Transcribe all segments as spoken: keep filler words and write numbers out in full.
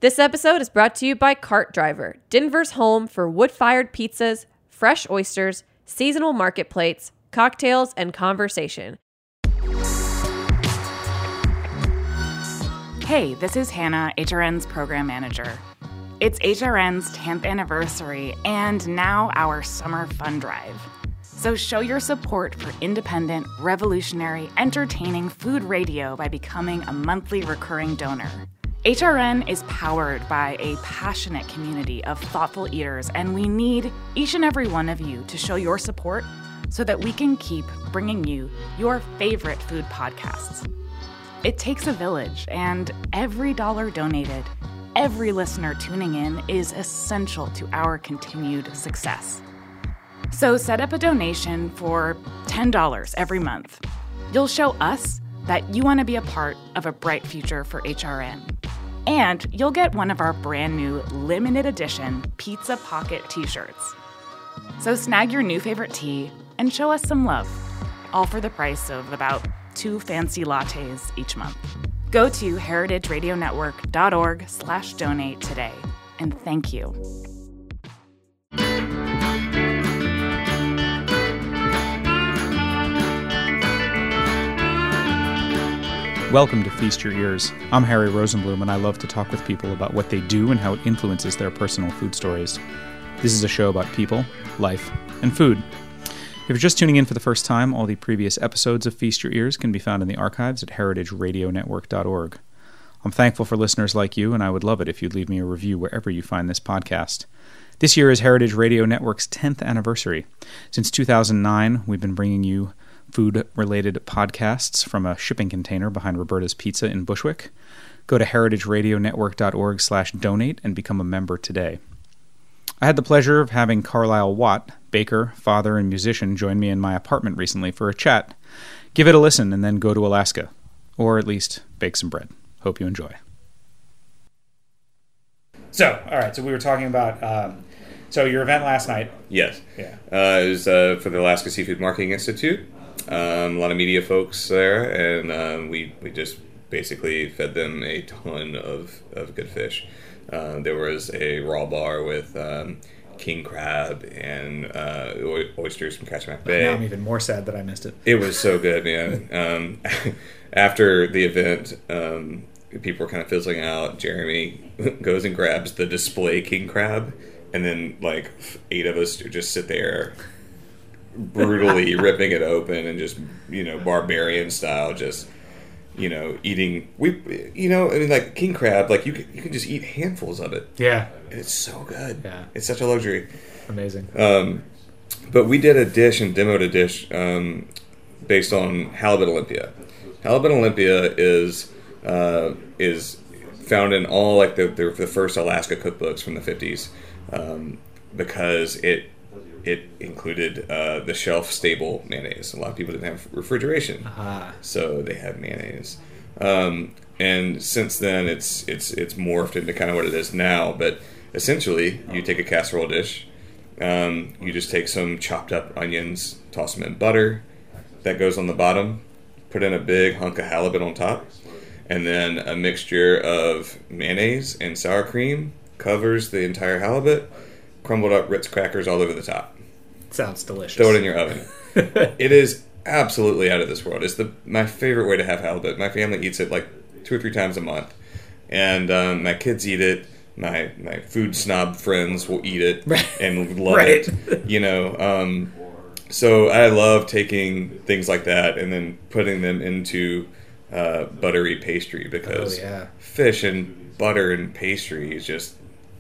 This episode is brought to you by Cart Driver, Denver's home for wood-fired pizzas, fresh oysters, seasonal market plates, cocktails, and conversation. Hey, this is Hannah, H R N's program manager. It's H R N's tenth anniversary and now our summer fun drive. So show your support for independent, revolutionary, entertaining food radio by becoming a monthly recurring donor. H R N is powered by a passionate community of thoughtful eaters, and we need each and every one of you to show your support so that we can keep bringing you your favorite food podcasts. It takes a village, and every dollar donated, every listener tuning in is essential to our continued success. So set up a donation for ten dollars every month. You'll show us that you want to be a part of a bright future for H R N. And you'll get one of our brand new limited edition Pizza Pocket t-shirts. So snag your new favorite tea and show us some love, all for the price of about two fancy lattes each month. Go to heritageradionetwork.org slash donate today, and thank you. Welcome to Feast Your Ears. I'm Harry Rosenblum, and I love to talk with people about what they do and how it influences their personal food stories. This is a show about people, life, and food. If you're just tuning in for the first time, all the previous episodes of Feast Your Ears can be found in the archives at heritage radio network dot org. I'm thankful for listeners like you, and I would love it if you'd leave me a review wherever you find this podcast. This year is Heritage Radio Network's tenth anniversary. Since two thousand nine, we've been bringing you food-related podcasts from a shipping container behind Roberta's Pizza in Bushwick. Go to heritage radio network dot org slash donate and become a member today. I had the pleasure of having Carlisle Watt, baker, father, and musician, join me in my apartment recently for a chat. Give it a listen and then go to Alaska. Or at least bake some bread. Hope you enjoy. So, all right, so we were talking about, um, so your event last night. Yes. Yeah. Uh, it was uh, for the Alaska Seafood Marketing Institute. Um, a lot of media folks there, and um, we, we just basically fed them a ton of, of good fish. Uh, there was a raw bar with um, king crab and uh, oysters from Kachemak Bay. Now I'm even more sad that I missed it. It was so good, man. um, after the event, um, people were kind of fizzling out. Jeremy goes and grabs the display king crab, and then like eight of us just sit there brutally ripping it open and just, you know, barbarian style, just, you know, eating. We, you know, I mean, like king crab, like you can, you can just eat handfuls of it. Yeah. And it's so good. Yeah. It's such a luxury. Amazing. Um, but we did a dish and demoed a dish um, based on halibut Olympia. Halibut Olympia is uh, is found in all like the, the the first Alaska cookbooks from the fifties um, because it it included uh, the shelf-stable mayonnaise. A lot of people didn't have refrigeration, uh-huh. so they had mayonnaise. Um, and since then, it's it's it's morphed into kind of what it is now. But essentially, you take a casserole dish, um, you just take some chopped up onions, toss them in butter, that goes on the bottom, put in a big hunk of halibut on top, and then a mixture of mayonnaise and sour cream covers the entire halibut, crumbled up Ritz crackers all over the top. Sounds delicious. Throw it in your oven. It is absolutely out of this world. It's the my favorite way to have halibut. My family eats it like two or three times a month, and um, my kids eat it. My my food snob friends will eat it and love right. it. You know, um, so I love taking things like that and then putting them into uh, buttery pastry because oh, yeah. fish and butter and pastry is just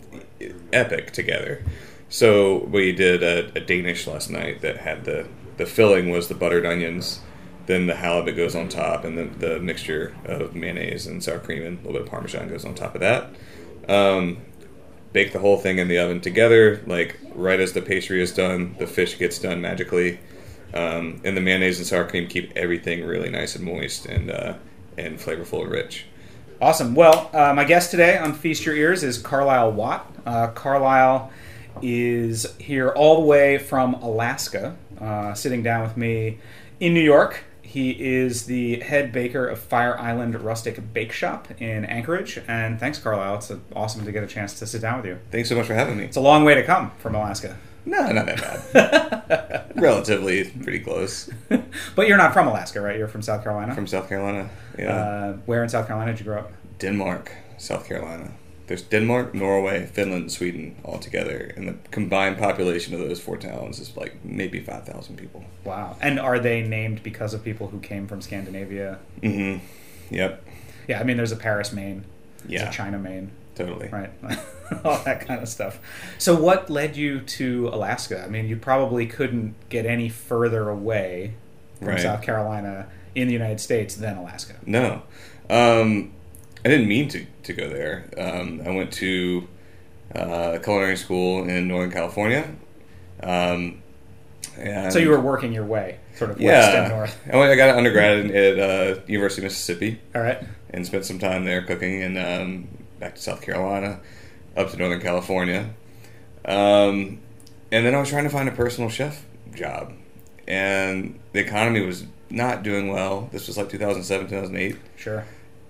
epic together. So we did a, a Danish last night that had the, the filling was the buttered onions, then the halibut goes on top, and then the mixture of mayonnaise and sour cream and a little bit of Parmesan goes on top of that. Um, bake the whole thing in the oven together, like right as the pastry is done, the fish gets done magically. Um, and the mayonnaise and sour cream keep everything really nice and moist and uh, and flavorful and rich. Awesome. Well, uh, my guest today on Feast Your Ears is Carlisle Watt. Uh, Carlisle is here all the way from Alaska, uh, sitting down with me in New York. He is the head baker of Fire Island Rustic Bake Shop in Anchorage. And thanks, Carlisle. It's awesome to get a chance to sit down with you. Thanks so much for having me. It's a long way to come from Alaska. No, not that bad. Relatively pretty close. But you're not from Alaska, right? You're from South Carolina? From South Carolina, yeah. Uh, where in South Carolina did you grow up? Denmark, South Carolina. There's Denmark, Norway, Finland, Sweden all together. And the combined population of those four towns is like maybe five thousand people. Wow. And are they named because of people who came from Scandinavia? Mm-hmm. Yep. Yeah, I mean, there's a Paris, Maine. Yeah. There's a China, Maine. Totally. Right. All that kind of stuff. So what led you to Alaska? I mean, you probably couldn't get any further away from Right. South Carolina in the United States than Alaska. No. Um, I didn't mean to, to go there. Um, I went to uh, culinary school in Northern California. Um, and So you were working your way, sort of west and yeah, north. I, went, I got an undergrad at uh, University of Mississippi All right. and spent some time there cooking, and um, back to South Carolina, up to Northern California. Um, and then I was trying to find a personal chef job, and the economy was not doing well. This was like two thousand seven, two thousand eight. Sure.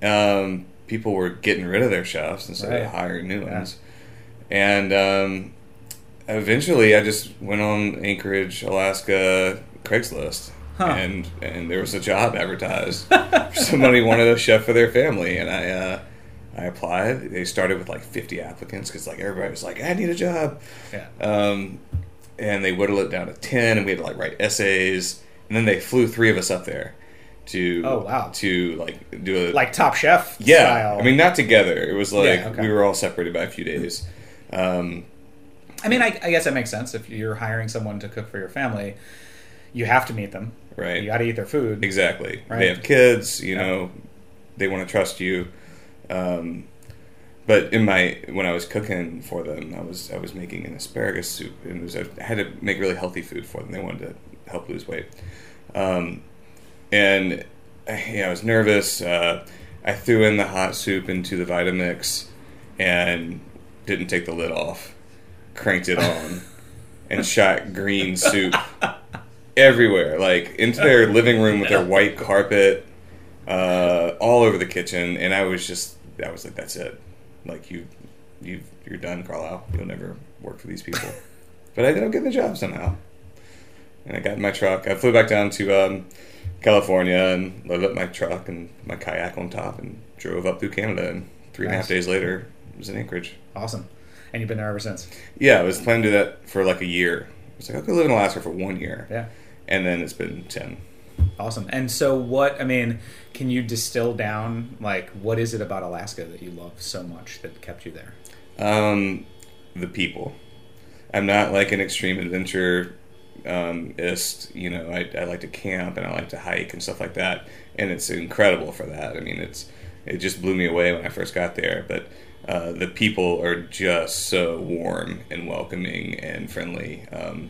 Um, people were getting rid of their chefs instead Right. of hiring new Yeah. ones. And um, eventually I just went on Anchorage, Alaska Craigslist. Huh. And and there was a job advertised. Somebody wanted a chef for their family, and I uh, I applied. They started with like fifty applicants because like everybody was like, I need a job. Yeah. Um, and they whittled it down to ten, and we had to like write essays. And then they flew three of us up there to Oh, wow. to like do a Like Top Chef yeah. style. I mean, not together. It was like Yeah, okay. we were all separated by a few days. Um, I mean, I, I guess that makes sense. If you're hiring someone to cook for your family, you have to meet them. Right. You got to eat their food. exactly. Right. They have kids. You Yeah. know, they want to trust you. Um, but in my when I was cooking for them, I was I was making an asparagus soup, and it was, I had to make really healthy food for them. They wanted to help lose weight, um, and yeah, I was nervous. Uh, I threw in the hot soup into the Vitamix, and didn't take the lid off. Cranked it on, and shot green soup everywhere, like into their living room with their white carpet, uh, all over the kitchen. And I was just, I was like, that's it. Like you, you, you're done, Carlisle. You'll never work for these people. But I ended up getting the job somehow. And I got in my truck. I flew back down to um, California and loaded up my truck and my kayak on top and drove up through Canada. And three and a half Nice. days later, it was in Anchorage. Awesome. And you've been there ever since. Yeah, I was planning to do that for like a year. I was like, I'll go live in Alaska for one year. Yeah. And then it's been ten. Awesome. And so what, I mean, can you distill down, like, what is it about Alaska that you love so much that kept you there? Um, the people. I'm not like an extreme adventure um, ist. You know, I, I like to camp and I like to hike and stuff like that. And it's incredible for that. I mean, it's it just blew me away when I first got there. But uh, the people are just so warm and welcoming and friendly. Um,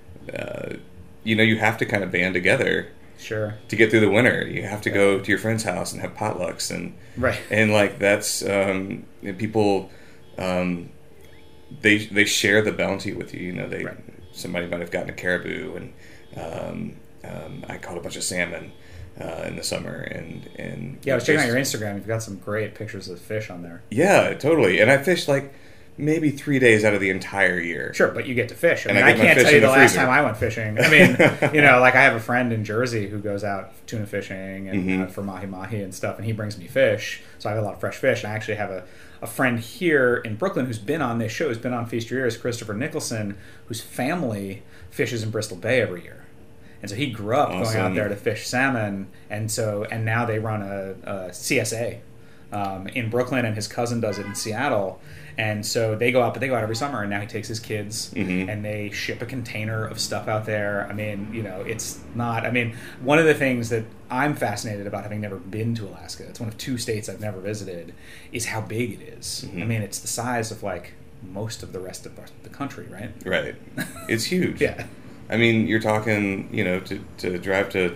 uh, you know, you have to kind of band together Sure. to get through the winter. You have to go to your friend's house and have potlucks, and Right. and like that's um, and people um, they they share the bounty with you. You know, they Right. somebody might have gotten a caribou, and um, um, I caught a bunch of salmon uh, in the summer, and and Yeah, I was checking out just- your Instagram. You've got some great pictures of fish on there. Yeah, totally. And I fished like maybe three days out of the entire year. Sure, but you get to fish. I And mean, I I, get my can't fish tell you in the the last freezer. time I went fishing. I mean, you know, like I have a friend in Jersey who goes out tuna fishing and Mhm. out for mahi mahi and stuff, and he brings me fish. So I have a lot of fresh fish. And I actually have a, a friend here in Brooklyn who's been on this show, who's been on Feast Your Ears, Christopher Nicholson, whose family fishes in Bristol Bay every year. And so he grew up going out Awesome. there to fish salmon, and so and now they run a, a C S A um, in Brooklyn, and his cousin does it in Seattle. And so they go out, but they go out every summer. And now he takes his kids, Mhm. and they ship a container of stuff out there. I mean, you know, it's not. I mean, one of the things that I'm fascinated about, having never been to Alaska, it's one of two states I've never visited, is how big it is. Mhm. I mean, it's the size of like most of the rest of the country, right? Right. It's huge. Yeah. I mean, you're talking, you know, to, to drive to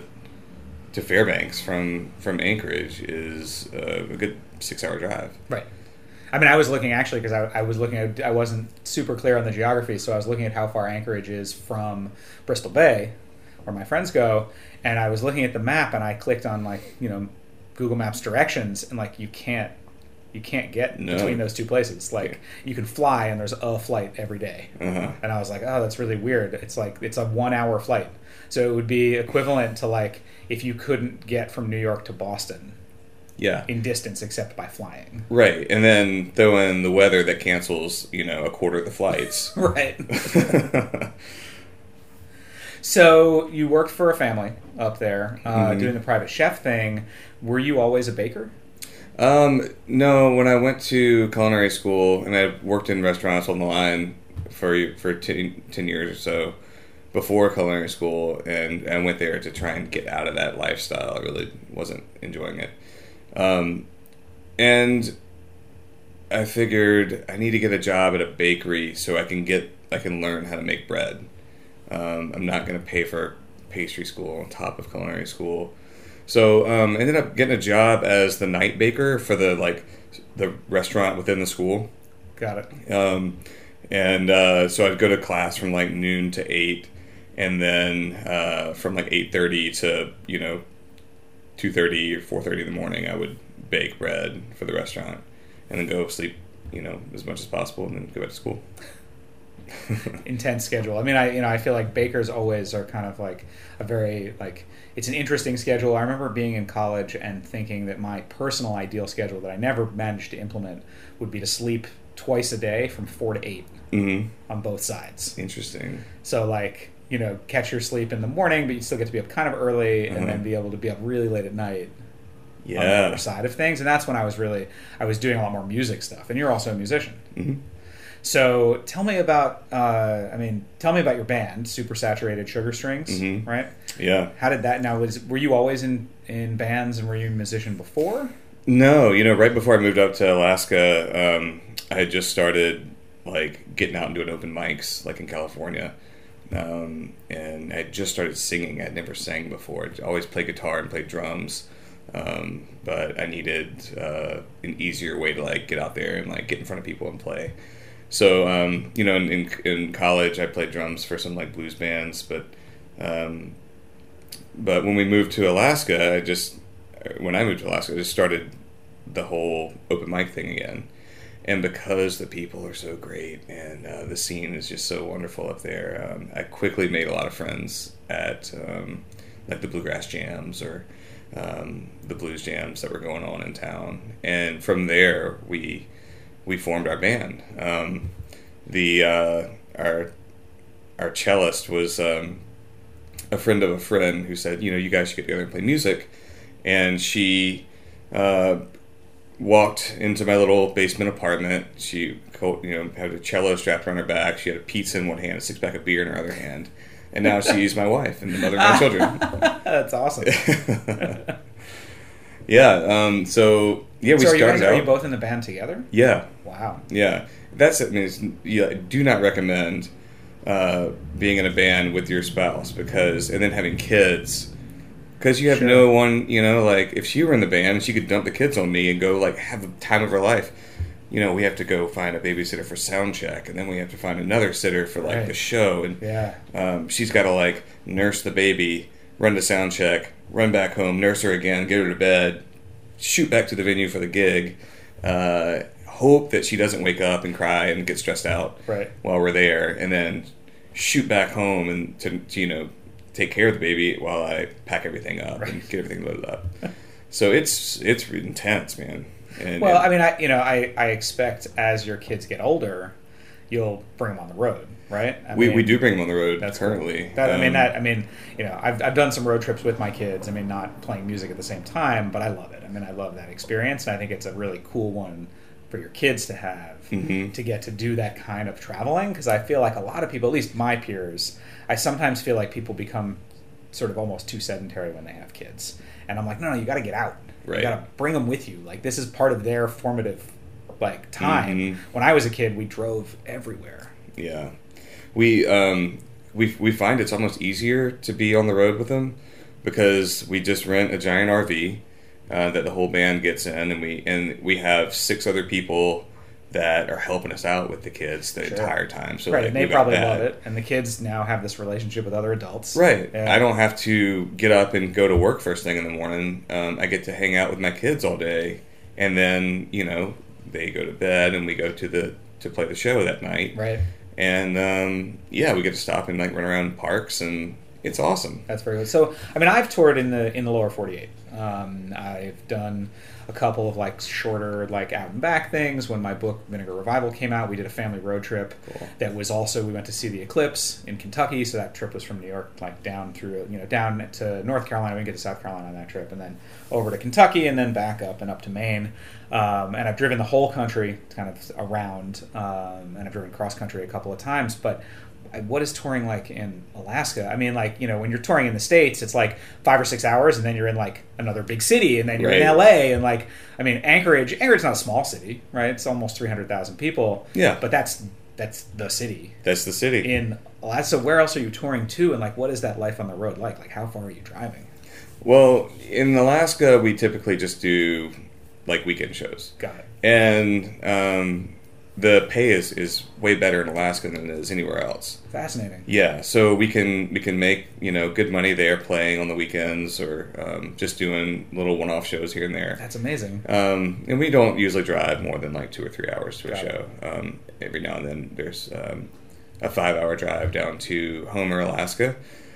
to Fairbanks from from Anchorage is uh, a good six hour drive. Right. I mean, I was looking actually because I, I was looking at, I wasn't super clear on the geography, so I was looking at how far Anchorage is from Bristol Bay, where my friends go, and I was looking at the map and I clicked on like, you know, Google Maps directions, and like you can't you can't get No. between those two places. Like you can fly and there's a flight every day. Uh-huh. And I was like, oh, that's really weird. It's like it's a one hour flight. So it would be equivalent to like if you couldn't get from New York to Boston Yeah. in distance except by flying. Right. And then throw in the weather that cancels, you know, a quarter of the flights. Right. So you worked for a family up there, uh, Mm-hmm. doing the private chef thing. Were you always a baker? Um, no, when I went to culinary school, and I worked in restaurants on the line for for ten, ten years or so before culinary school, and I went there to try and get out of that lifestyle. I really wasn't enjoying it. Um, and I figured I need to get a job at a bakery so I can get I can learn how to make bread. Um, I'm not going to pay for pastry school on top of culinary school. So um, I ended up getting a job as the night baker for the like the restaurant within the school. Got it. Um, and uh, so I'd go to class from like noon to eight, and then uh, from like eight thirty to you know two thirty or four thirty in the morning, I would bake bread for the restaurant, and then go sleep you know as much as possible, and then go back to school. Intense schedule. I mean, I you know I feel like bakers always are kind of like a very like it's an interesting schedule. I remember being in college and thinking that my personal ideal schedule that I never managed to implement would be to sleep twice a day from four to eight Mm-hmm. on both sides. Interesting. So like you know catch your sleep in the morning, but you still get to be up kind of early, and Uh-huh. then be able to be up really late at night. On the Yeah. other side of things, and that's when I was really I was doing a lot more music stuff. And you're also a musician. Mm-hmm. So tell me about, uh, I mean, tell me about your band, Super Saturated Sugar Strings, Mhm. right? Yeah. How did that, now, was were you always in, in bands, and were you a musician before? No, you know, right before I moved up to Alaska, um, I had just started like getting out and doing open mics, like in California, um, and I had just started singing. I'd never sang before. I'd always played guitar and played drums, um, but I needed uh, an easier way to like get out there and like get in front of people and play. So, um, you know, in, in in college, I played drums for some like blues bands, but um, but when we moved to Alaska, I just when I moved to Alaska, I just started the whole open mic thing again. And because the people are so great and uh, the scene is just so wonderful up there, um, I quickly made a lot of friends at um, like the bluegrass jams or um, the blues jams that were going on in town. And from there, we we formed our band. Um, the uh, our our cellist was um, a friend of a friend who said, you know, you guys should get together and play music. And she uh, walked into my little basement apartment. She, you know, had a cello strapped around her back. She had a pizza in one hand, a six pack of beer in her other hand, and now she's my wife and the mother of my children. That's awesome. Yeah. Um, so yeah, we so are you, started guys, are out. you both in the band together? Yeah. Wow. Yeah. That's it. I mean, it's, yeah, I do not recommend uh, being in a band with your spouse because, and then having kids. Because you have Sure. no one, you know, like, if she were in the band, she could dump the kids on me and go, like, have the time of her life. You know, we have to go find a babysitter for sound check, and then we have to find another sitter for, like, Right. the show. And Yeah. um, she's got to, like, nurse the baby, run to sound check, run back home, nurse her again, get her to bed, shoot back to the venue for the gig, uh, hope that she doesn't wake up and cry and get stressed out Right. while we're there, and then shoot back home and to, to you know, take care of the baby while I pack everything up and get everything loaded up. So it's it's intense, man. And, Well, and- I mean, I you know, I, I expect as your kids get older, you'll bring them on the road, right? I we, mean, we do bring them on the road That's currently. cool. That, I mean, Um, that I mean, you know, I've I've done some road trips with my kids. I mean, not playing music at the same time, but I love it. I mean, I love that experience, and I think it's a really cool one for your kids to have Mhm. to get to do that kind of traveling. Because I feel like a lot of people, at least my peers, I sometimes feel like people become sort of almost too sedentary when they have kids, and I'm like, no, no, you got to get out. Right. You got to bring them with you. Like this is part of their formative like time. Mhm. When I was a kid, we drove everywhere. Yeah, we um, we we find it's almost easier to be on the road with them because we just rent a giant R V uh, that the whole band gets in, and we and we have six other people that are helping us out with the kids the Sure. entire time. So right, like, and they we got probably that. love it. And the kids now have this relationship with other adults. Right. Yeah. I don't have to get up and go to work first thing in the morning. Um, I get to hang out with my kids all day, and then you know they go to bed, and we go to the to play the show that night. Right. And um, yeah, we get to stop and like run around parks, and it's awesome. That's very good. So, I mean, I've toured in the in the lower forty-eight. Um, I've done a couple of like shorter, like out and back things. When my book Vinegar Revival came out, we did a family road trip. Cool. That was also we went to see the eclipse in Kentucky. So that trip was from New York, like down through you know down to North Carolina. We didn't get to South Carolina on that trip, and then over to Kentucky, and then back up and up to Maine. Um, and I've driven the whole country kind of around, um, and I've driven cross country a couple of times, but. What is touring like in Alaska? I mean, like, you know, when you're touring in the States, it's like five or six hours, and then you're in like another big city, and then you're Right. in L A, and like, I mean, Anchorage. Anchorage's not a small city, right? It's almost three hundred thousand people. Yeah. But that's that's the city That's the city. in Alaska. So where else are you touring to, and like, what is that life on the road like? Like, how far are you driving? Well, in Alaska, we typically just do like weekend shows. Got it. And um, the pay is, is way better in Alaska than it is anywhere else. Fascinating. Yeah, so we can we can make you know good money there playing on the weekends or um, just doing little one-off shows here and there. That's amazing. Um, and we don't usually drive more than like two or three hours to a Got it. show. Um, every now and then there's um, a five-hour drive down to Homer, Alaska.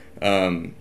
Um,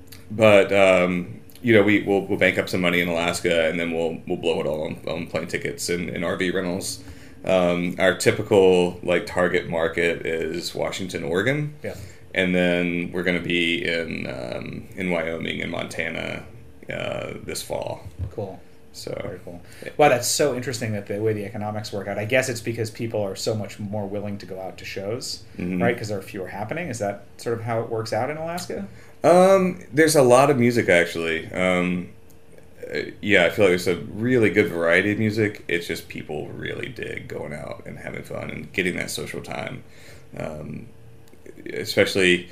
but um, you know we we'll, we'll bank up some money in Alaska, and then we'll we'll blow it all on, on plane tickets and, and R V rentals. Um, our typical like target market is Washington, Oregon, Yeah. and then we're going to be in um, in Wyoming and Montana uh, this fall. Cool. So Very cool. Wow, that's so interesting that the way the economics work out. I guess it's because people are so much more willing to go out to shows, Mhm. right? Because there are fewer happening. Is that sort of how it works out in Alaska? Um, there's a lot of music actually. Um, uh, yeah, I feel like there's a really good variety of music. It's just people really dig going out and having fun and getting that social time. Um, especially,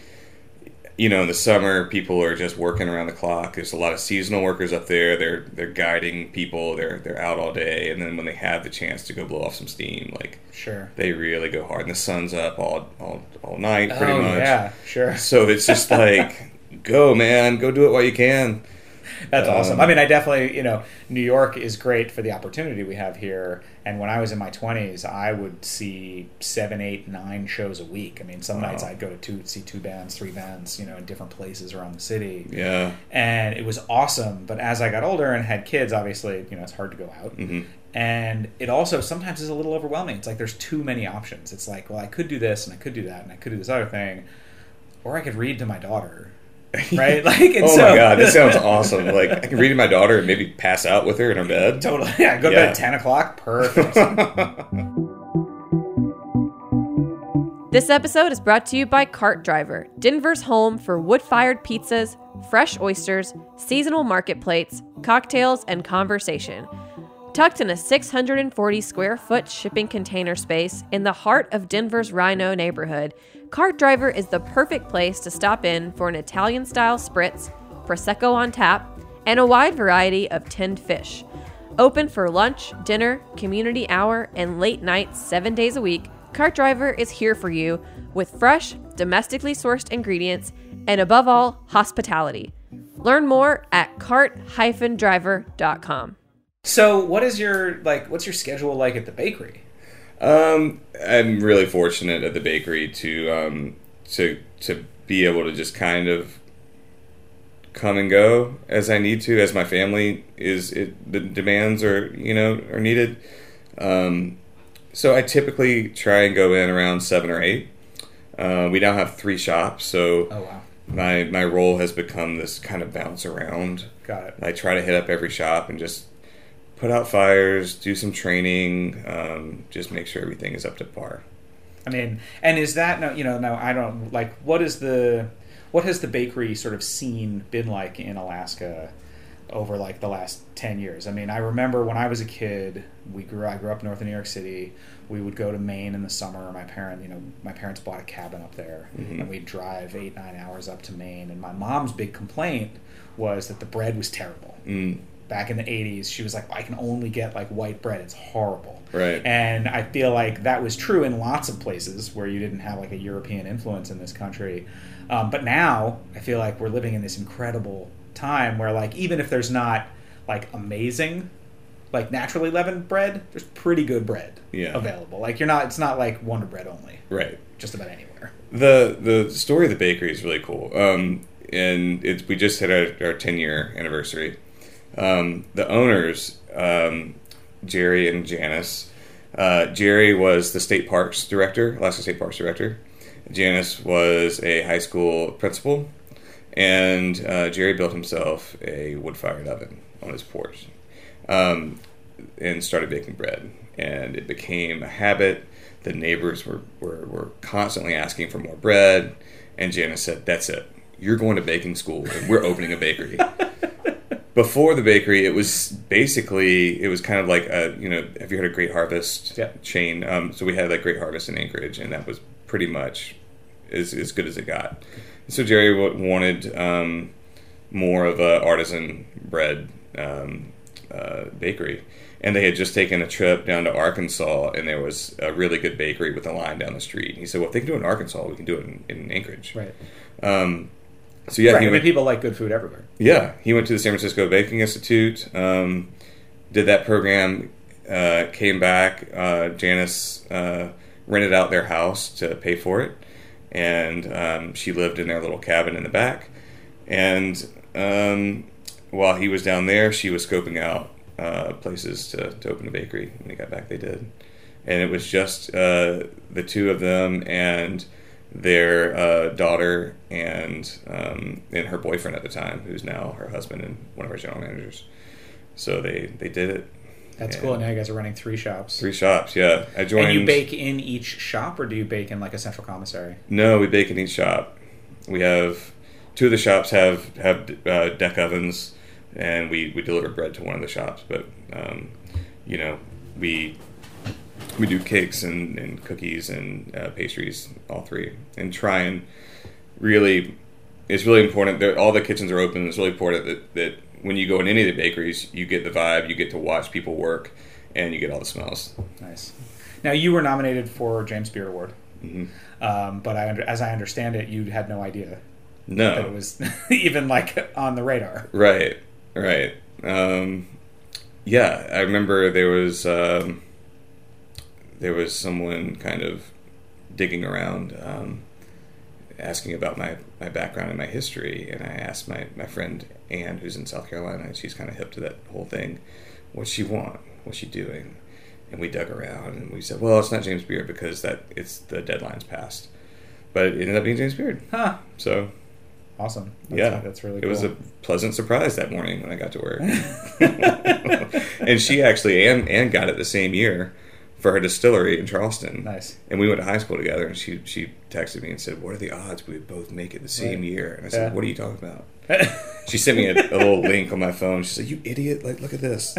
you know, in the summer, people are just working around the clock. There's a lot of seasonal workers up there. They're they're guiding people. They're they're out all day, and then when they have the chance to go blow off some steam, like Sure. they really go hard. And the sun's up all all all night, pretty oh, much. yeah, sure. So it's just like, go, man, go do it while you can. That's Um, awesome. I mean, I definitely, you know, New York is great for the opportunity we have here. And when I was in my twenties, I would see seven, eight, nine shows a week. I mean, some Wow. nights I'd go to two, see two bands, three bands, you know, in different places around the city. Yeah. And it was awesome. But as I got older and had kids, obviously, you know, it's hard to go out. hmm And it also sometimes is a little overwhelming. It's like there's too many options. It's like, well, I could do this and I could do that and I could do this other thing, or I could read to my daughter, right? Like, and oh so, my god, this sounds awesome! Like I can read to my daughter and maybe pass out with her in her bed. totally. Yeah, go to Yeah. bed at ten o'clock. Perfect. This episode is brought to you by Cart Driver, Denver's home for wood-fired pizzas, fresh oysters, seasonal market plates, cocktails, and conversation. Tucked in a six hundred forty square foot shipping container space in the heart of Denver's Rhino neighborhood, Cart Driver is the perfect place to stop in for an Italian-style spritz, Prosecco on tap, and a wide variety of tinned fish. Open for lunch, dinner, community hour, and late nights seven days a week, Cart Driver is here for you with fresh, domestically sourced ingredients and, above all, hospitality. Learn more at cart dash driver dot com. So, what is your like? What's your schedule like at the bakery? Um, I'm really fortunate at the bakery to um, to to be able to just kind of come and go as I need to, as my family is it, the demands are you know are needed. Um, so I typically try and go in around seven or eight. Uh, we now have three shops, so Oh wow, my my role has become this kind of bounce around. got it. I try to hit up every shop and just put out fires, do some training, um, just make sure everything is up to par. I mean, and is that no? You know, no, I don't like. What is the what has the bakery sort of scene been like in Alaska over like the last ten years? I mean, I remember when I was a kid, we grew. I grew up north of New York City. We would go to Maine in the summer. My parent, you know, my parents bought a cabin up there, Mhm. and we'd drive eight nine hours up to Maine. And my mom's big complaint was that the bread was terrible. Mm. back in the eighties, she was like, I can only get like white bread. It's horrible. Right. And I feel like that was true in lots of places where you didn't have like a European influence in this country. Um, but now I feel like we're living in this incredible time where like even if there's not like amazing like naturally leavened bread, there's pretty good bread yeah. available. Like you're not, it's not like Wonder Bread only. Right. Just about anywhere. The the story of the bakery is really cool. Um, and it's, we just hit our, our ten year anniversary. Um, the owners, um, Jerry and Janice, uh, Jerry was the state parks director, Alaska State Parks director. Janice was a high school principal. And uh, Jerry built himself a wood-fired oven on his porch. Um, and started baking bread, and it became a habit. The neighbors were, were, were constantly asking for more bread, and Janice said, that's it. You're going to baking school, and we're opening a bakery. Before the bakery, it was basically, it was kind of like, a, you know, have you heard of Great Harvest yeah. chain? Um, so we had like Great Harvest in Anchorage, and that was pretty much as, as good as it got. So Jerry wanted um, more of a artisan bread um Uh, bakery, and they had just taken a trip down to Arkansas, and there was a really good bakery with a line down the street. And he said, well, if they can do it in Arkansas, we can do it in, in Anchorage. Right. Um, so yeah, right. he I went, mean, people like good food everywhere. Yeah, he went to the San Francisco Baking Institute, um, did that program, uh, came back. Uh, Janice uh, rented out their house to pay for it, and um, she lived in their little cabin in the back. And um, while he was down there, she was scoping out uh, places to, to open a bakery. When they got back, they did. And it was just uh, the two of them and their uh, daughter and um, and her boyfriend at the time, who's now her husband and one of our general managers. So they, they did it. That's and cool. And now you guys are running three shops. Three shops, yeah. I joined. And you bake in each shop, or do you bake in like a central commissary? No, we bake in each shop. We have two of the shops have have uh, deck ovens. And we, we deliver bread to one of the shops, but um, you know we we do cakes and, and cookies and uh, pastries, all three, and try and really it's really important that all the kitchens are open. It's really important that, that when you go in any of the bakeries, you get the vibe, you get to watch people work, and you get all the smells. Nice. Now you were nominated for James Beard Award, Mm-hmm. um, but I, as I understand it, you had no idea No, that it was even like on the radar. Right. Right. Um, yeah, I remember there was um, there was someone kind of digging around, um, asking about my, my background and my history, and I asked my, my friend Ann, who's in South Carolina, and she's kind of hip to that whole thing. What's she want? What's she doing? And we dug around, and we said, well, it's not James Beard because that it's the deadline's passed. But it ended up being James Beard. Huh. So... Awesome. That's, yeah, that's really it cool. was a pleasant surprise that morning when I got to work. And she actually, Ann, Ann got it the same year for her distillery in Charleston. Nice. And we went to high school together, and she she texted me and said, what are the odds we would both make it the same Right. year? And I said, Yeah. what are you talking about? She sent me a, a little link on my phone. She said, you idiot, like look at this.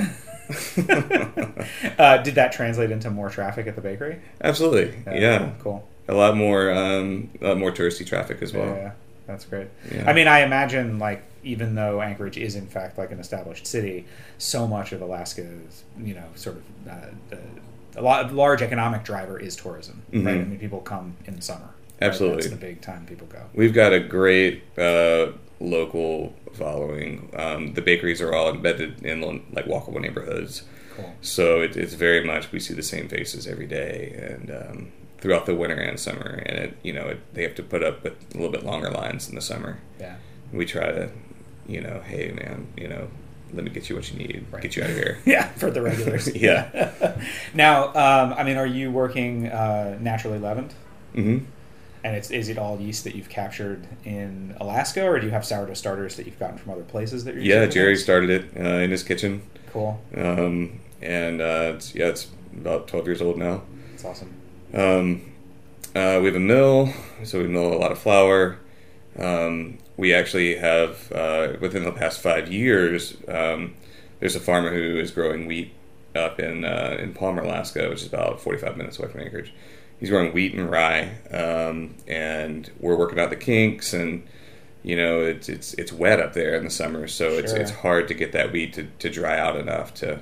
uh, did that translate into more traffic at the bakery? Absolutely, yeah. Cool. A lot more, um, a lot more touristy traffic as well. Yeah, yeah. That's great. Yeah. I mean, I imagine, like, even though Anchorage is, in fact, like an established city, so much of Alaska is, you know, sort of uh, the, a lot, large economic driver is tourism, Mm-hmm. right? I mean, people come in the summer. Right? Absolutely. That's the big time people go. We've got a great uh, local following. Um, the bakeries are all embedded in like walkable neighborhoods. Cool. So it, it's very much, we see the same faces every day, and um, throughout the winter and summer. And it, you know, it, they have to put up with a little bit longer lines in the summer. Yeah. We try to, you know, hey man, you know, let me get you what you need, Right. get you out of here. Yeah, for the regulars. Yeah. Now, um, I mean, are you working uh, naturally leavened? Mm-hmm. And it's is it all yeast that you've captured in Alaska, or do you have sourdough starters that you've gotten from other places that you're Yeah, using? Jerry started it uh, in his kitchen. Cool. Um, and uh, it's, yeah, it's about twelve years old now. That's awesome. Um, uh, we have a mill, so we mill a lot of flour. Um, we actually have, uh, within the past five years, um, there's a farmer who is growing wheat up in uh, in Palmer, Alaska, which is about forty-five minutes away from Anchorage. He's growing wheat and rye, um, and we're working out the kinks, and you know, it's it's it's wet up there in the summer, so it's Sure. it's hard to get that wheat to, to dry out enough to.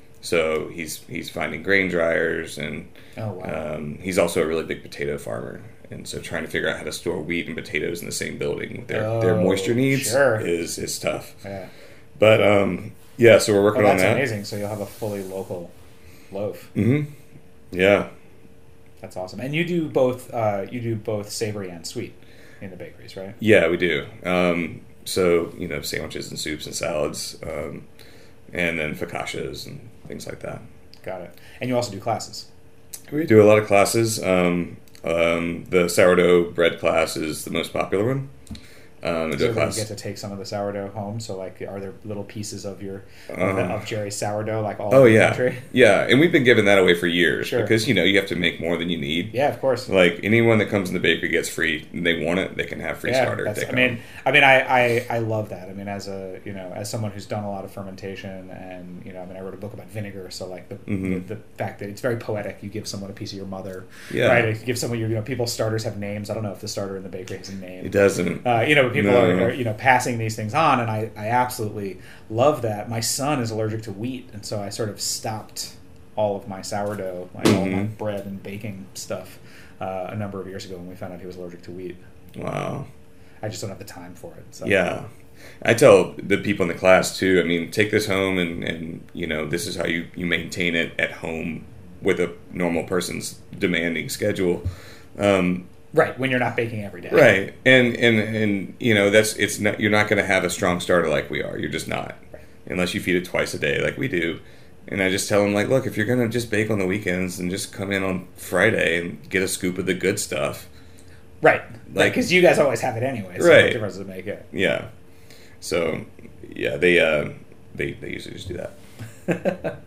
So he's he's finding grain dryers, and Oh, wow. um, he's also a really big potato farmer, and so trying to figure out how to store wheat and potatoes in the same building with their their Oh, moisture needs sure. is is tough. Yeah. But um, yeah, so we're Oh, working that's on that. amazing. So you'll have a fully local loaf. Mm-hmm. Yeah. That's awesome. And you do both. Uh, you do both savory and sweet in the bakeries, right? Yeah, we do. Um, so, you know, sandwiches and soups and salads, um, and then focaccias and things like that. Got it. And you also do classes. We do a lot of classes. Um, um, the sourdough bread class is the most popular one. Um, I do So a you class. get to take some of the sourdough home. So, like, are there little pieces of your of, the, Uh-huh. of Jerry's sourdough, like all Oh, over the yeah. country? Yeah, and we've been giving that away for years Sure. because, you know, you have to make more than you need. Yeah, of course. Like, anyone that comes in the bakery gets free. They want it, they can have free Yeah, starter. that's, take I mean, home. I mean, I, I, I love that. I mean, as a you know, as someone who's done a lot of fermentation, and you know, I mean, I wrote a book about vinegar, so like the Mhm. the, the fact that it's very poetic. You give someone a piece of your mother, Yeah. right? You give someone your, you know, people's starters have names. I don't know if the starter in the bakery has a name. It doesn't. Uh, you know, but people No. are, are you know passing these things on, and I, I absolutely love that. My son is allergic to wheat, and so I sort of stopped all of my sourdough, like all my Mhm. bread and baking stuff, uh, a number of years ago when we found out he was allergic to wheat. Wow. I just don't have the time for it. So. Yeah. I tell the people in the class too, I mean, take this home and, and you know, this is how you, you maintain it at home with a normal person's demanding schedule. Um, Right, when you're not baking every day. right. And, and, and, you know, that's, it's not, you're not going to have a strong starter like we are. You're just not. Right. Unless you feed it twice a day like we do. And I just tell them, like, look, if you're going to just bake on the weekends, and just come in on Friday and get a scoop of the good stuff. Right, Like- because you guys always have it anyway. So Right. what difference does it make it? Yeah. So, yeah, they, uh, they, they usually just do that.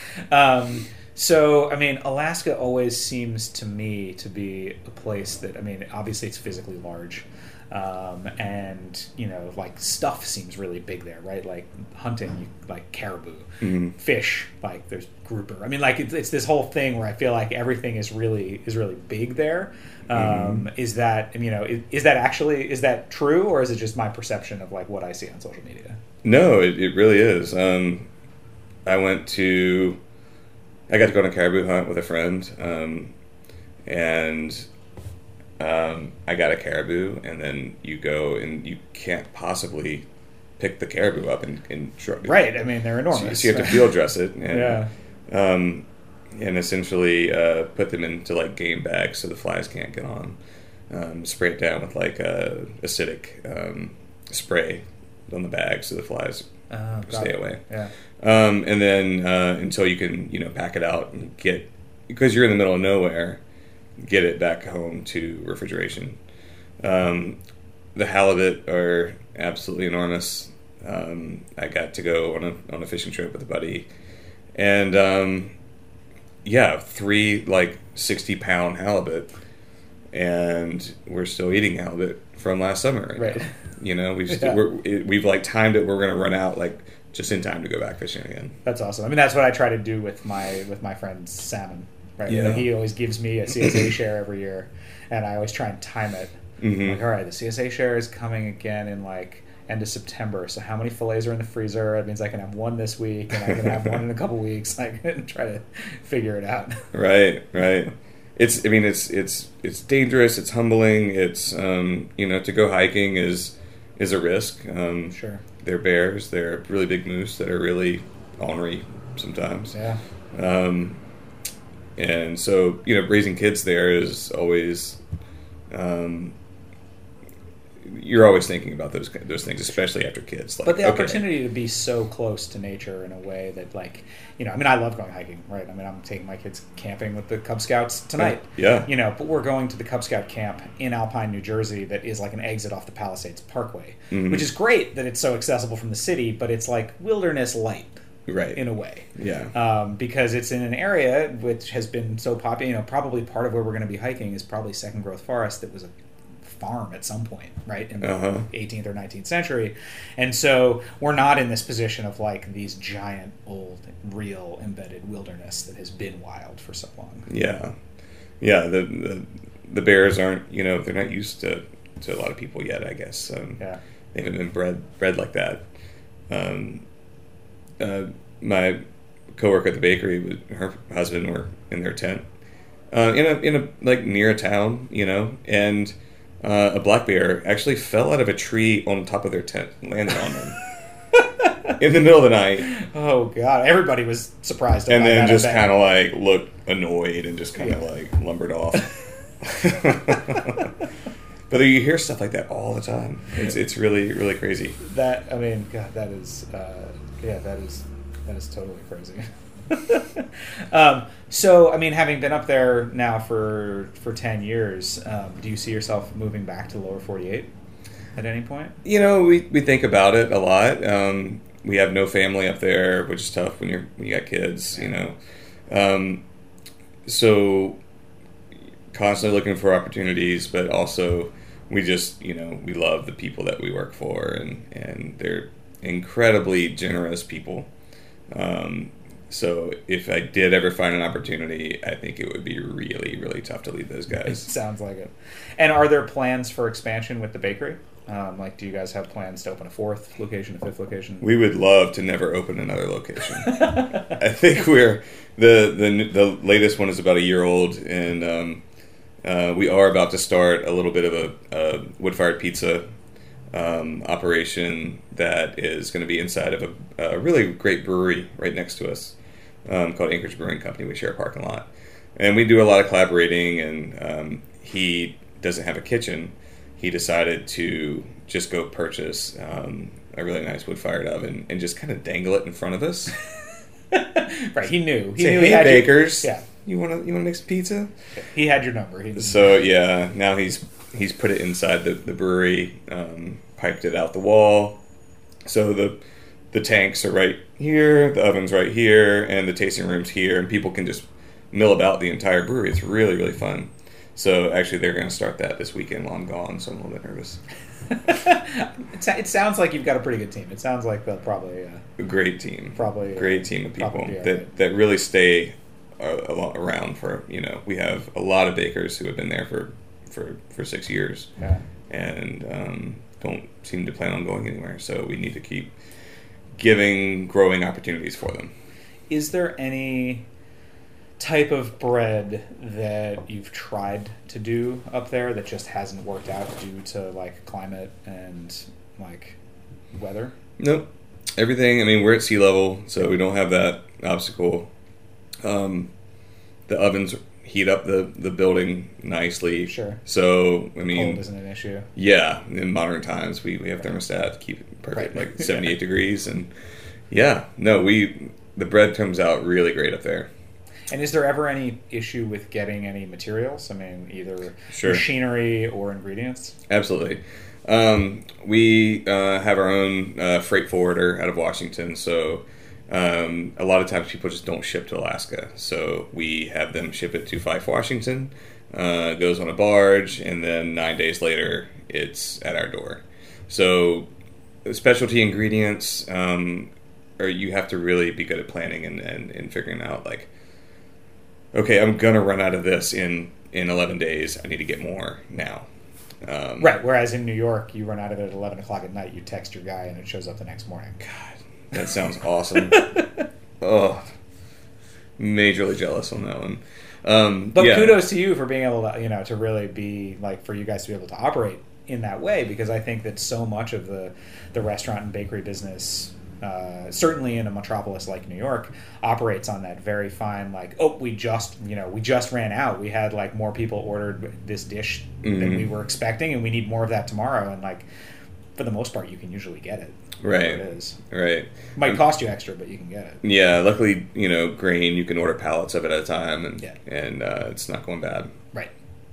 Um, so, I mean, Alaska always seems to me to be a place that, I mean, obviously it's physically large. Um, and, you know, like stuff seems really big there, right? Like hunting, you, like caribou, Mhm. fish, like there's grouper. I mean, like it's, it's this whole thing where I feel like everything is really is really big there. Um, Is that, you know, is, is that actually, is that true, or is it just my perception of like what I see on social media? No, it, it really is. Um, I went to, I got to go on a caribou hunt with a friend, um, and um, I got a caribou, and then you go and you can't possibly pick the caribou up and, and tr- Right, I mean, they're So, enormous. so you have to field dress it, and, Yeah. um, and essentially uh, put them into like game bags so the flies can't get on. Um, spray it down with like uh, acidic um, spray on the bag so the flies Oh, got stay it. away. Yeah. Um, and then uh, until you can, you know, pack it out and get, because you're in the middle of nowhere, get it back home to refrigeration. Um, the halibut are absolutely enormous. Um, I got to go on a on a fishing trip with a buddy, and um, yeah, three like sixty pound halibut, and we're still eating halibut from last summer. Right. Right. now. You know, we've Yeah. we're, it, we've like timed it. We're going to run out like just in time to go back fishing again. That's awesome. I mean, that's what I try to do with my with my friend's salmon. Right. Yeah. He always gives me a C S A share every year, and I always try and time it. Mhm. Like, all right, the C S A share is coming again in like end of September. So how many fillets are in the freezer? It means I can have one this week, and I can have one in a couple weeks. I can try to figure it out. Right, right. It's. I mean, it's it's it's dangerous. It's humbling. It's um, you know, to go hiking is is a risk. Um, Sure. They're bears. They're really big moose that are really ornery sometimes. Yeah. Um, and so, you know, raising kids there is always. Um, you're always thinking about those those things, especially after kids. Like, But the okay, opportunity to be so close to nature in a way that, like, you know, I mean, I love going hiking, right? I mean, I'm taking my kids camping with the Cub Scouts tonight. Yeah. You know, but we're going to the Cub Scout camp in Alpine, New Jersey, that is like an exit off the Palisades Parkway, Mhm. which is great that it's so accessible from the city, but it's like wilderness light right. in a way. Yeah. Um, because it's in an area which has been so popular. You know, probably part of where we're going to be hiking is probably second growth forest that was a farm at some point, right, in the Uh-huh. eighteenth or nineteenth century. And so we're not in this position of like these giant, old, real embedded wilderness that has been wild for so long. Yeah, yeah. The, the the bears aren't, you know, they're not used to to a lot of people yet, I guess. Um, Yeah. They haven't been bred bred like that. Um, uh, my coworker at the bakery, with her husband were in their tent, uh, in a in a like near a town, you know, and uh, a black bear actually fell out of a tree on top of their tent and landed on them in the middle of the night, Oh God! Everybody was surprised, and by then that, just I bet. kind of like looked annoyed and just kind of Yeah. like lumbered off. But you hear stuff like that all the time. It's it's really really crazy. That I mean, God, that is uh, yeah, that is that is totally crazy. um, so, I mean, having been up there now for for ten years, um, do you see yourself moving back to the lower forty-eight at any point? You know, we, we think about it a lot. Um, we have no family up there, which is tough when you're when you got kids. You know, um, so constantly looking for opportunities, but also we just you know we love the people that we work for, and and they're incredibly generous people. Um, so if I did ever find an opportunity, I think it would be really, really tough to leave those It guys. sounds like it. And are there plans for expansion with the bakery? Um, like, do you guys have plans to open a fourth location, a fifth location? We would love to never open another location. I think we're the, the the latest one is about a year old, and um, uh, we are about to start a little bit of a, a wood-fired pizza um, operation that is going to be inside of a, a really great brewery right next to us, um, called Anchorage Brewing Company. We share a parking lot, and we do a lot of collaborating. And um, he doesn't have a kitchen. He decided to just go purchase um, a really nice wood-fired oven and just kind of dangle it in front of us. Right, he knew. He Say, knew hey, he had your- bakers, yeah, you want to you want to make some pizza? he had your number. He So yeah, now he's he's put it inside the the brewery, um, piped it out the wall. So the the tanks are right here, the oven's right here, and the tasting room's here, and people can just mill about the entire brewery. It's really really fun. So actually, they're going to start that this weekend while I'm gone. So I'm a little bit nervous. it, it sounds like you've got a pretty good team. It sounds like they'll probably uh, A great team, Probably, uh, great team of people probably be that alright. that really stay uh, a lot around for. You know, we have a lot of bakers who have been there for for, for six years. yeah. and um, don't seem to plan on going anywhere. So we need to keep giving growing opportunities for them. Is there any type of bread that you've tried to do up there that just hasn't worked out due to like climate and like weather? Nope. Everything, I mean, we're at sea level, so we don't have that obstacle. Um, the ovens heat up the, the building nicely. Sure. So, I mean, Cold isn't an issue. yeah, in modern times, we, we have thermostat to keep it perfect, Right. like seventy-eight degrees. And yeah, no, we the bread comes out really great up there. And is there ever any issue with getting any materials? I mean, either Sure. machinery or ingredients? Absolutely. Um, we uh, have our own uh, freight forwarder out of Washington, so um, a lot of times people just don't ship to Alaska. So we have them ship it to Fife, Washington. Uh, it goes on a barge, and then nine days later, it's at our door. So specialty ingredients, um, or you have to really be good at planning and, and, and figuring out like, okay, I'm gonna run out of this in in eleven days. I need to get more now. Um, Right. Whereas in New York, you run out of it at eleven o'clock at night. You text your guy, and it shows up the next morning. God, that sounds awesome. Oh, majorly jealous on that one. Um, But yeah. kudos to you for being able to, you know, to really be like for you guys to be able to operate in that way, because I think that so much of the the restaurant and bakery business, uh, certainly in a metropolis like New York, operates on that very fine like, oh, we just you know we just ran out. We had like more people ordered this dish than Mhm. we were expecting, and we need more of that tomorrow. And like for the most part, you can usually get it. Right. whatever It is. Right. Might Um, cost you extra, but you can get it. Yeah, luckily, you know, grain, you can order pallets of it at a time, and Yeah. and uh, it's not going bad. Right.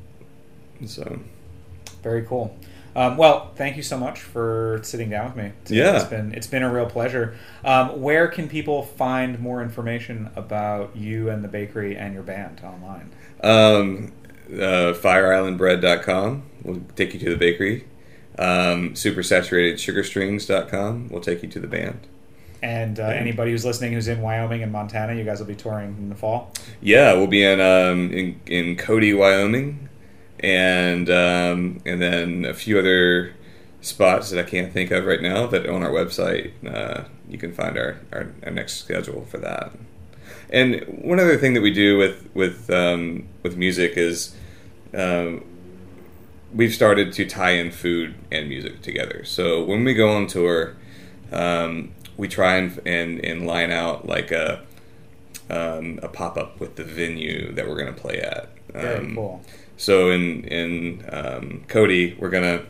So, Very cool. Um, well, thank you so much for sitting down with me today. Yeah. It's been it's been a real pleasure. Um, where can people find more information about you and the bakery and your band online? um, uh, fire island bread dot com will take you to the bakery. Um, super saturated sugar strings dot com will take you to the band. And uh, anybody who's listening who's in Wyoming and Montana, you guys will be touring in the fall. Yeah, we'll be in um, in, in Cody, Wyoming, and um, and then a few other spots that I can't think of right now that on our website uh, you can find our, our, our next schedule for that. And one other thing that we do with with um, with music is um, we've started to tie in food and music together. So when we go on tour, um, we try and, and and line out like a um, a pop up with the venue that we're going to play at. Um, Very cool. So in in um, Cody, we're gonna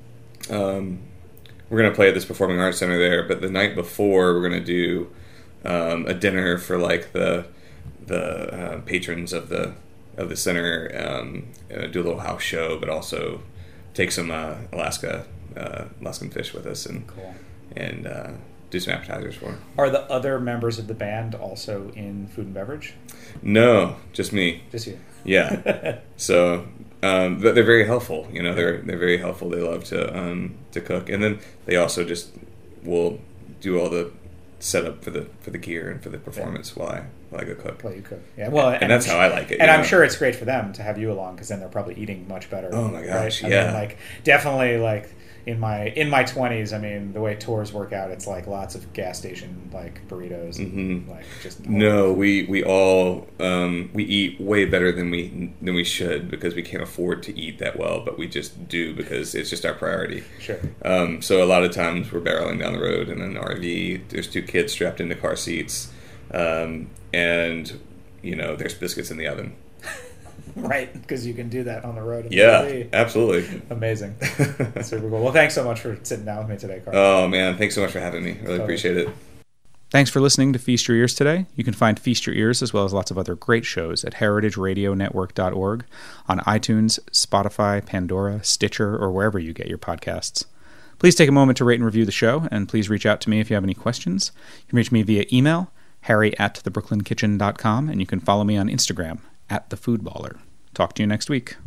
um, we're gonna play at this performing arts center there. But the night before, we're gonna do um, a dinner for like the the uh, patrons of the of the center. Um, uh, do a little house show, but also take some uh, Alaska uh, Alaskan fish with us and Cool. and uh, do some appetizers for them. Are the other members of the band also in food and beverage? No, just me. Just you. Yeah. So, um, but they're very helpful. You know, they're they're very helpful. They love to um, to cook, and then they also just will do all the setup for the for the gear and for the performance yeah. while I while I go cook. While you cook, yeah. Well, and, and that's I'm how I like it. And you I'm know? sure it's great for them to have you along because then they're probably eating much better. Oh my gosh, right? yeah. I mean, like definitely like. In my in my twenties, I mean, the way tours work out, it's like lots of gas station like burritos, and, Mm-hmm. like just No, we we all um, we eat way better than we than we should because we can't afford to eat that well, but we just do because it's just our priority. Sure. Um, so a lot of times we're barreling down the road in an R V. There's two kids strapped into car seats, um, and you know there's biscuits in the oven. Right, because you can do that on the road. Yeah, the absolutely. Amazing. Super cool. Well, thanks so much for sitting down with me today, Carl. Oh, man. Thanks so much for having me. Really Totally. appreciate it. Thanks for listening to Feast Your Ears today. You can find Feast Your Ears as well as lots of other great shows at heritage radio network dot org, on iTunes, Spotify, Pandora, Stitcher, or wherever you get your podcasts. Please take a moment to rate and review the show, and please reach out to me if you have any questions. You can reach me via email, harry at the brooklyn kitchen dot com, and you can follow me on Instagram, at the foodballer. Talk to you next week.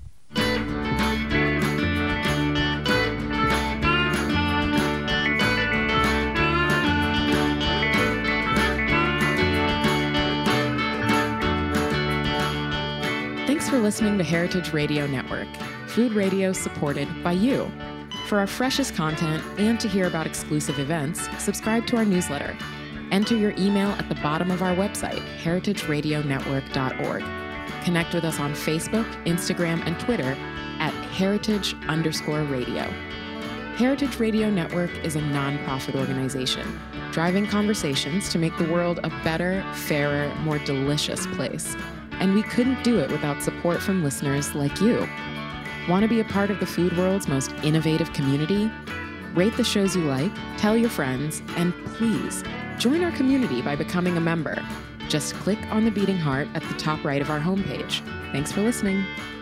Thanks for listening to Heritage Radio Network, food radio supported by you. For our freshest content and to hear about exclusive events, subscribe to our newsletter. Enter your email at the bottom of our website, heritage radio network dot org. Connect with us on Facebook, Instagram, and Twitter at heritage underscore radio. Heritage Radio Network is a nonprofit organization driving conversations to make the world a better, fairer, more delicious place. And we couldn't do it without support from listeners like you. Want to be a part of the food world's most innovative community? Rate the shows you like, tell your friends, and please join our community by becoming a member. Just click on the beating heart at the top right of our homepage. Thanks for listening.